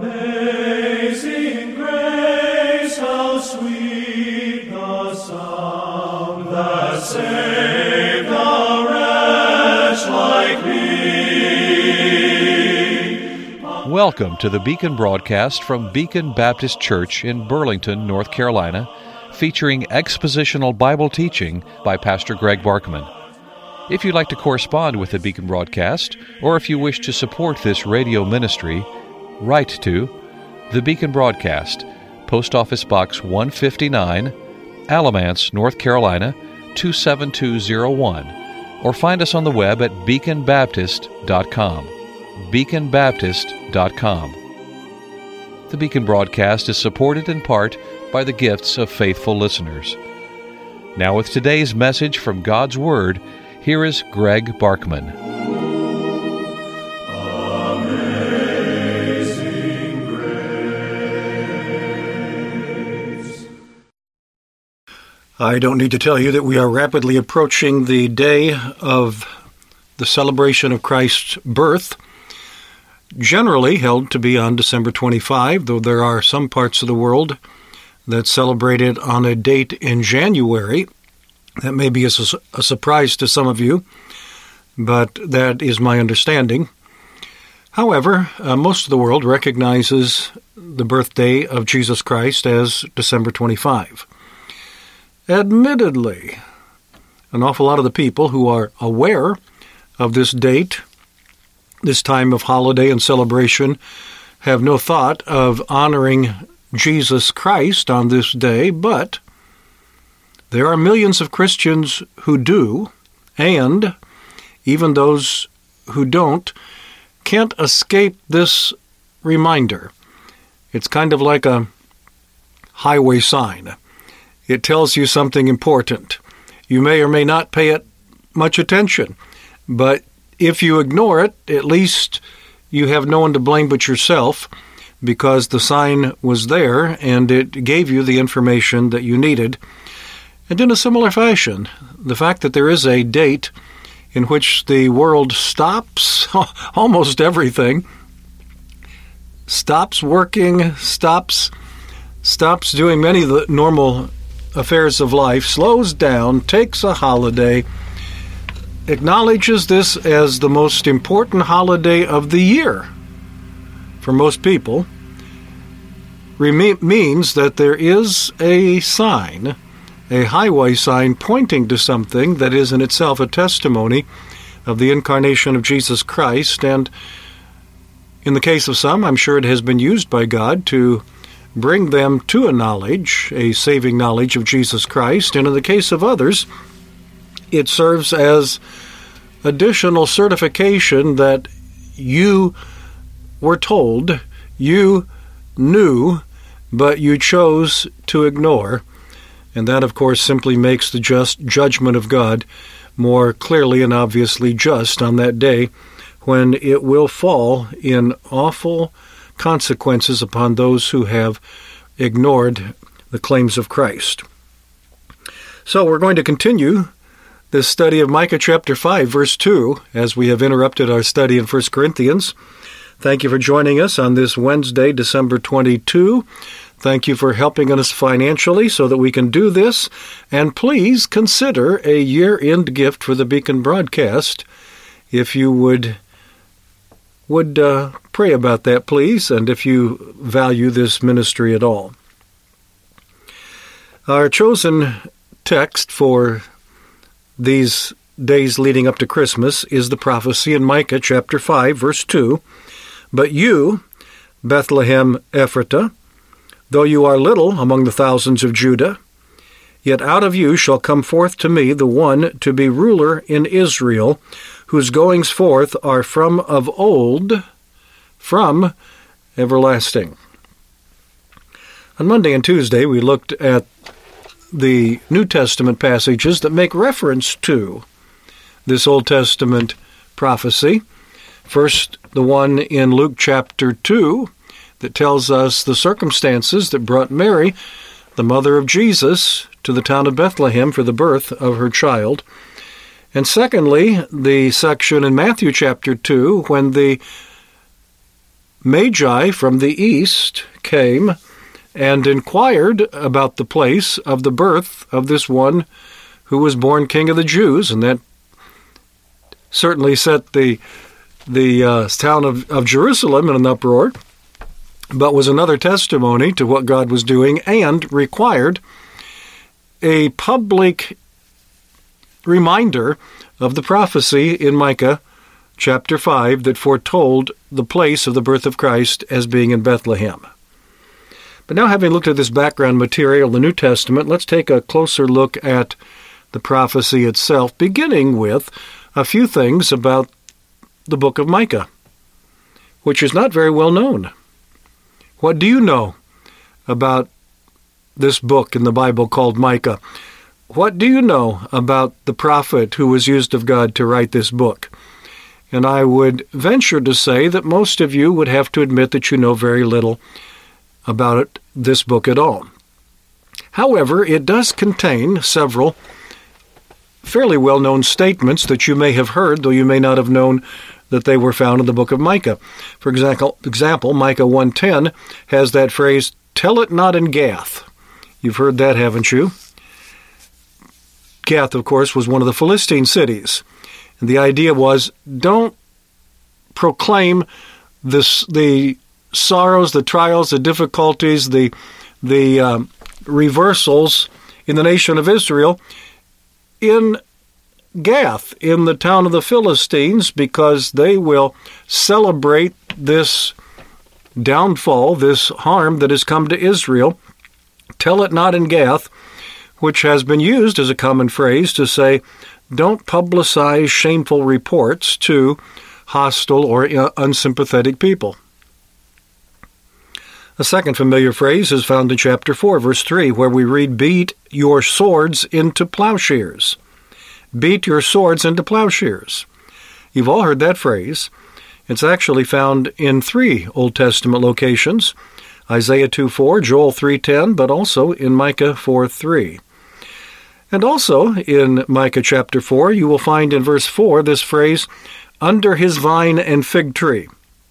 Amazing grace, how sweet the sound that saved a wretch like me. Welcome to the Beacon broadcast from Beacon Baptist Church in Burlington, North Carolina, featuring expositional Bible teaching by Pastor Greg Barkman. If you'd like to correspond with the Beacon broadcast, or if you wish to support this radio ministry, write to the Beacon Broadcast, Post Office Box 159, Alamance, North Carolina 27201, or find us on the web at beaconbaptist.com. beaconbaptist.com. The Beacon broadcast is supported in part by the gifts of faithful listeners. Now with today's message from God's Word, here is Greg Barkman. Amazing grace. I don't need to tell you that we are rapidly approaching the day of the celebration of Christ's birth, generally held to be on December 25, though there are some parts of the world that celebrate it on a date in January. That may be a surprise to some of you, but that is my understanding. However, most of the world recognizes the birthday of Jesus Christ as December 25. Admittedly, an awful lot of the people who are aware of this date, this time of holiday and celebration, have no thought of honoring Jesus Christ on this day, but there are millions of Christians who do, and even those who don't can't escape this reminder. It's kind of like a highway sign. It tells you something important. You may or may not pay it much attention, but if you ignore it, at least you have no one to blame but yourself, because the sign was there and it gave you the information that you needed. And in a similar fashion, the fact that there is a date in which the world stops almost everything, stops working, stops doing many of the normal affairs of life, slows down, takes a holiday, acknowledges this as the most important holiday of the year for most people, means that there is a sign, a highway sign pointing to something that is in itself a testimony of the incarnation of Jesus Christ. And in the case of some, I'm sure it has been used by God to bring them to a knowledge, a saving knowledge of Jesus Christ. And in the case of others, it serves as additional certification that you were told, you knew, but you chose to ignore. And that, of course, simply makes the just judgment of God more clearly and obviously just on that day, when it will fall in awful consequences upon those who have ignored the claims of Christ. So we're going to continue this study of Micah chapter 5, verse 2, as we have interrupted our study in 1 Corinthians. Thank you for joining us on this Wednesday, December 22. Thank you for helping us financially so that we can do this. And please consider a year-end gift for the Beacon broadcast. If you would pray about that, please, and if you value this ministry at all. Our chosen text for these days leading up to Christmas is the prophecy in Micah chapter 5, verse 2. But you, Bethlehem Ephratah, though you are little among the thousands of Judah, yet out of you shall come forth to me the one to be ruler in Israel, whose goings forth are from of old, from everlasting. On Monday and Tuesday, we looked at the New Testament passages that make reference to this Old Testament prophecy. First, the one in Luke chapter 2 that tells us the circumstances that brought Mary, the mother of Jesus, to the town of Bethlehem for the birth of her child. And secondly, the section in Matthew chapter 2 when the Magi from the east came and inquired about the place of the birth of this one who was born King of the Jews, and that certainly set the town of Jerusalem in an uproar, but was another testimony to what God was doing and required a public reminder of the prophecy in Micah chapter 5 that foretold the place of the birth of Christ as being in Bethlehem. But now, having looked at this background material, the New Testament, let's take a closer look at the prophecy itself, beginning with a few things about the book of Micah, which is not very well known. What do you know about this book in the Bible called Micah? What do you know about the prophet who was used of God to write this book? And I would venture to say that most of you would have to admit that you know very little about this book at all. However, it does contain several fairly well-known statements that you may have heard, though you may not have known that they were found in the book of Micah. For example, Micah 1:10 has that phrase, "Tell it not in Gath." You've heard that, haven't you? Gath, of course, was one of the Philistine cities. And the idea was, don't proclaim the sorrows, the trials, the difficulties, the reversals in the nation of Israel in Gath, in the town of the Philistines, because they will celebrate this downfall, this harm that has come to Israel. Tell it not in Gath, which has been used as a common phrase to say, don't publicize shameful reports to hostile or unsympathetic people. A second familiar phrase is found in chapter 4, verse 3, where we read, "Beat your swords into plowshares." Beat your swords into plowshares. You've all heard that phrase. It's actually found in 3 Old Testament locations, Isaiah 2:4, Joel 3:10, but also in Micah 4:3. And also in Micah chapter 4, you will find in verse 4 this phrase, "under his vine and fig tree."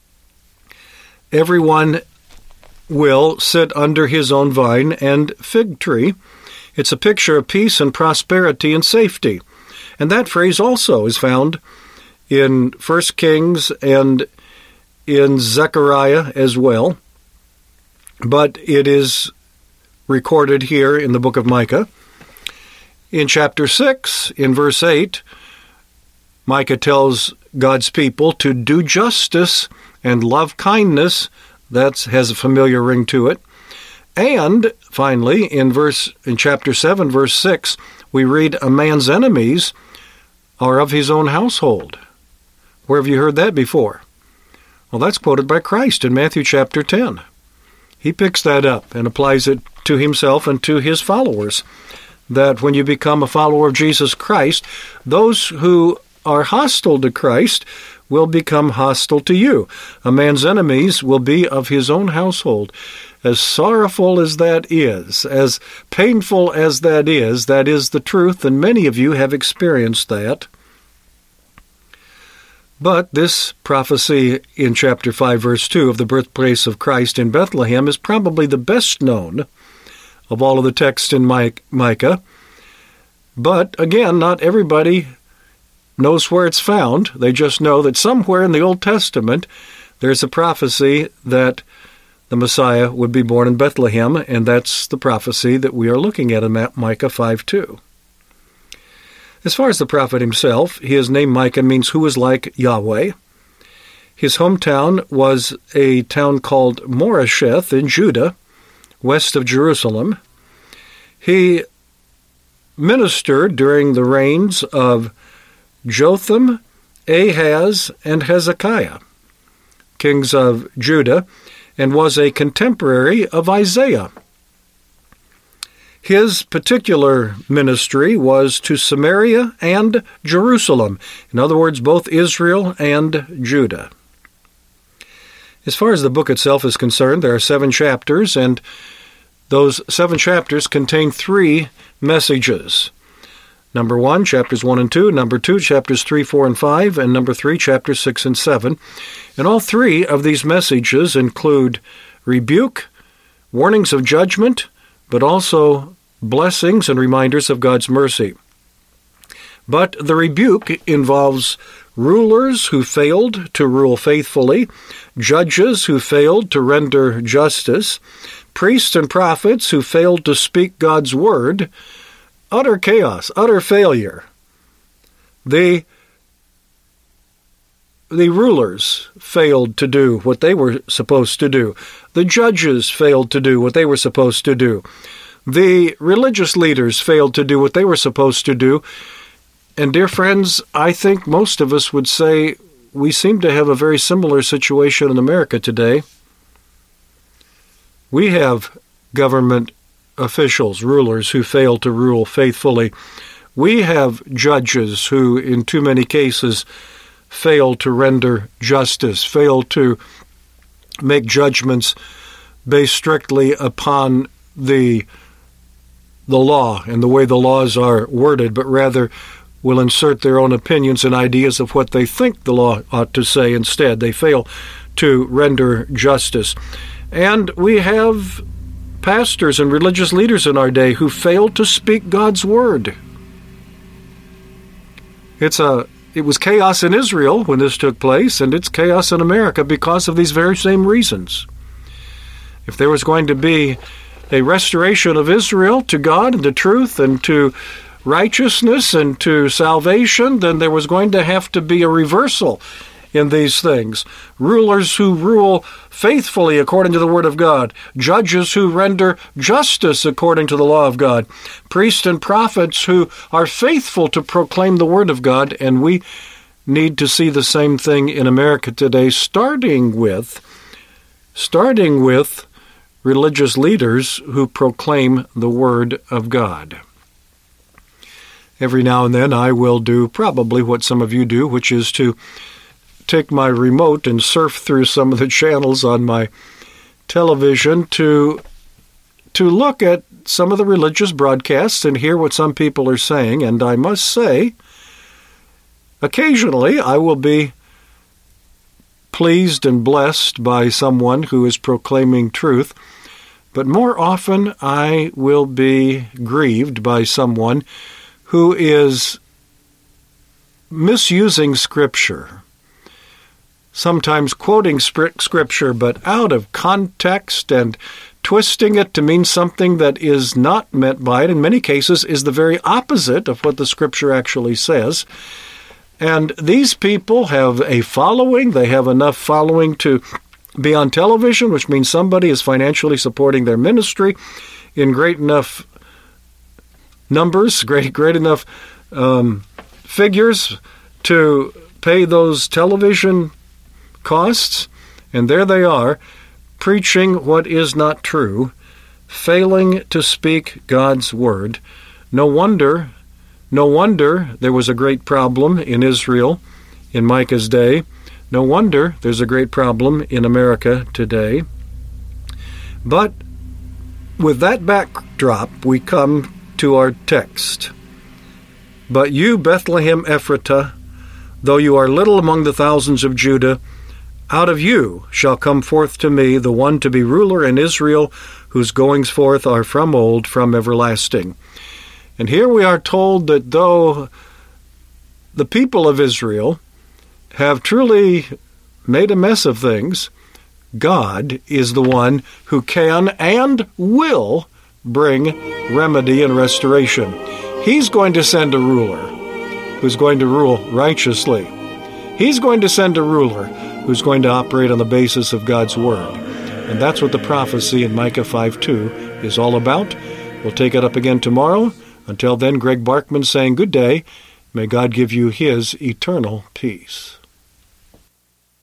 Everyone will sit under his own vine and fig tree. It's a picture of peace and prosperity and safety. And that phrase also is found in 1 Kings and in Zechariah as well. But it is recorded here in the book of Micah. In chapter 6, in verse 8, Micah tells God's people to do justice and love kindness. That has a familiar ring to it. And finally, in chapter 7, verse 6, we read, "A man's enemies are of his own household." Where have you heard that before? Well, that's quoted by Christ in Matthew chapter 10. He picks that up and applies it to himself and to his followers, that when you become a follower of Jesus Christ, those who are hostile to Christ will become hostile to you. A man's enemies will be of his own household. As sorrowful as that is, as painful as that is the truth, and many of you have experienced that. But this prophecy in chapter 5, verse 2 of the birthplace of Christ in Bethlehem is probably the best known of all of the texts in Micah. But again, not everybody knows where it's found. They just know that somewhere in the Old Testament there's a prophecy that the Messiah would be born in Bethlehem, and that's the prophecy that we are looking at in Micah 5:2. As far as the prophet himself, his name Micah means "who is like Yahweh." His hometown was a town called Moresheth in Judah, west of Jerusalem. He ministered during the reigns of Jotham, Ahaz, and Hezekiah, kings of Judah, and was a contemporary of Isaiah. His particular ministry was to Samaria and Jerusalem, in other words, both Israel and Judah. As far as the book itself is concerned, there are 7 chapters, and those 7 chapters contain 3 messages. Number 1, chapters 1 and 2. Number 2, chapters 3, 4, and 5. And number 3, chapters 6 and 7. And all three of these messages include rebuke, warnings of judgment, but also blessings and reminders of God's mercy. But the rebuke involves rulers who failed to rule faithfully, judges who failed to render justice, priests and prophets who failed to speak God's word. Utter chaos, utter failure. The rulers failed to do what they were supposed to do. The judges failed to do what they were supposed to do. The religious leaders failed to do what they were supposed to do. And dear friends, I think most of us would say we seem to have a very similar situation in America today. We have government officials, rulers who fail to rule faithfully. We have judges who, in too many cases, fail to render justice, fail to make judgments based strictly upon the law and the way the laws are worded, but rather will insert their own opinions and ideas of what they think the law ought to say instead. They fail to render justice. And we have pastors and religious leaders in our day who fail to speak God's word. It was chaos in Israel when this took place, and it's chaos in America because of these very same reasons. If there was going to be a restoration of Israel to God and to truth and to righteousness and to salvation, then there was going to have to be a reversal in these things. Rulers who rule faithfully according to the Word of God. Judges who render justice according to the law of God. Priests and prophets who are faithful to proclaim the Word of God. And we need to see the same thing in America today, starting with religious leaders who proclaim the Word of God. Every now and then I will do probably what some of you do, which is to take my remote and surf through some of the channels on my television to look at some of the religious broadcasts and hear what some people are saying. And I must say, occasionally I will be pleased and blessed by someone who is proclaiming truth, but more often I will be grieved by someone who is misusing Scripture, sometimes quoting Scripture, but out of context and twisting it to mean something that is not meant by it, in many cases is the very opposite of what the Scripture actually says. And these people have a following. They have enough following to be on television, which means somebody is financially supporting their ministry in great enough numbers, great enough figures to pay those television costs. And there they are, preaching what is not true, failing to speak God's word. No wonder there was a great problem in Israel in Micah's day. No wonder there's a great problem in America today. But with that backdrop, we come to our text. But you, Bethlehem Ephratah, though you are little among the thousands of Judah, out of you shall come forth to me the one to be ruler in Israel, whose goings forth are from old, from everlasting. And here we are told that though the people of Israel have truly made a mess of things, God is the one who can and will bring remedy and restoration. He's going to send a ruler who's going to rule righteously. He's going to send a ruler who's going to operate on the basis of God's word. And that's what the prophecy in Micah 5:2 is all about. We'll take it up again tomorrow. Until then, Greg Barkman saying good day. May God give you His eternal peace.